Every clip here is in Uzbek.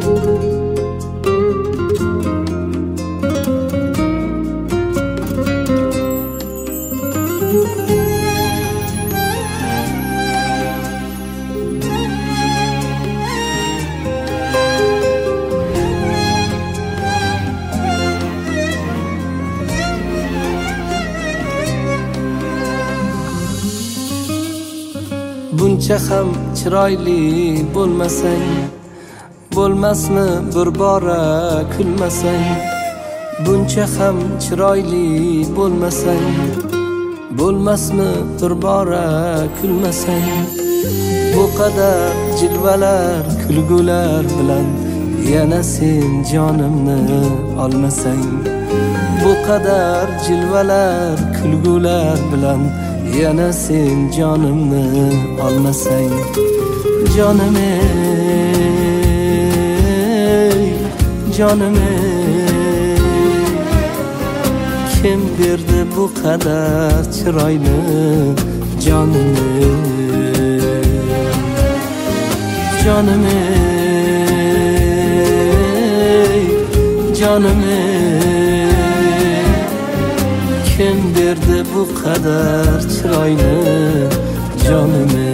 Buncha ham chiroyli bo'lmasang, bo'lmasmi bir bora kulmasang? Buncha ham chiroyli bo'lmasang, bo'lmasmi bir bora kulmasang? Bu qadar jilvalar, kulgular bilan yana sen jonimni olmasang. Bu qadar jilvalar, kulgular bilan yana sen jonimni olmasang. Jonim ey, jonim ey, kim berdi bu qadar chiroyli jonim ey? Jonim ey, jonim ey, kim berdi bu qadar chiroyli jonim ey?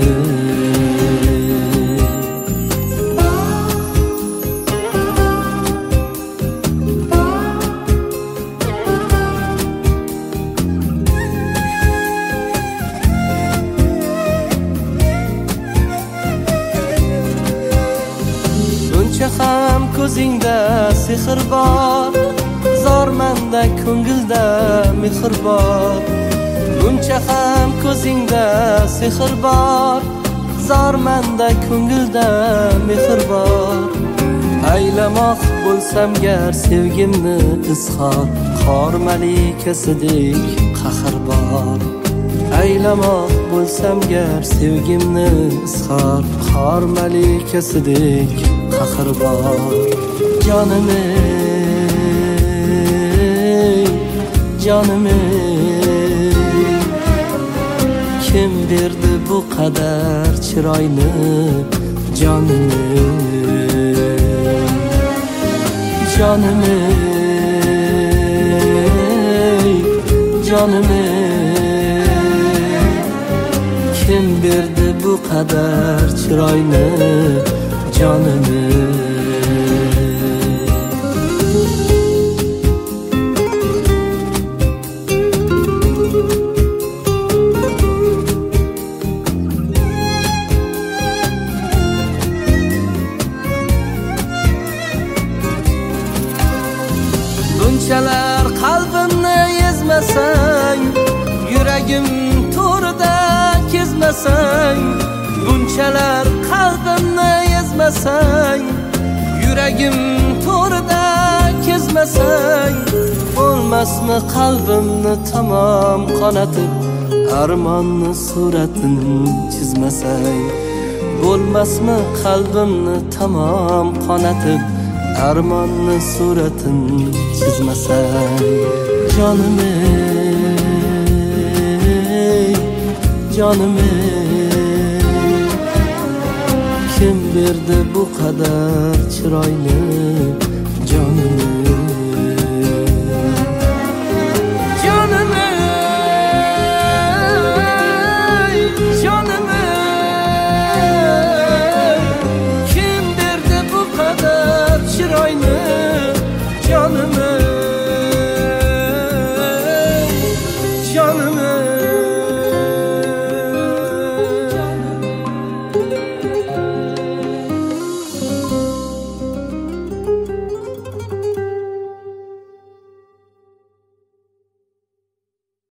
Buncha ham ko'zingda sehr bor, zormanda ko'ngilda mehr bor. Buncha ham ko'zingda sehr bor, zormanda ko'ngilda mehr bor. Aylamoq bo'lsam gar sevgimni izhor, qor malikasidek qahr bor. Aylamoq bo'lsam gar sevgimni izhor, qor malikasidek qahr bor. Jonim ey, jonim ey, kim berdi bu qadar chiroyli jonim ey? Jonim ey, jonim ey, kim berdi bu qadar chiroyli jonim ey? Bunchalar qalbimni ezmasang, yuragim to'rida kezmasang. Bunchalar qalbimni ezmasang, yuragim to'rida kezmasang. Bo'lmasmi qalbimni tamom qonatib, armonni suratini chizmasang? Bo'lmasmi qalbimni tamom qonatib, armonni suratini chizmasang? Jonim ey, jonim ey, kim berdi bu qadar chiroyli jonim ey?